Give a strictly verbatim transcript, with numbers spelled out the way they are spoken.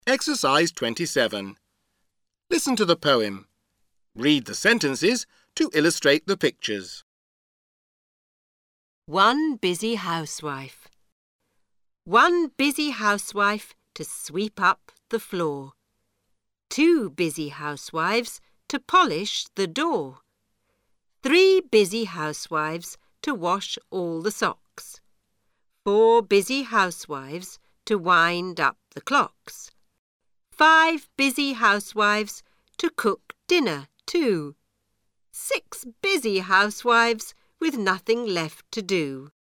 Exercise twenty-seven. Listen to the poem. Read the sentences to illustrate the pictures. One busy housewife. One busy housewife to sweep up the floor. Two busy housewives to polish the door. Three busy housewives to wash all the socks. Four busy housewives to wind up the clocks. Five busy housewives to cook dinner too. Six busy housewives with nothing left to do.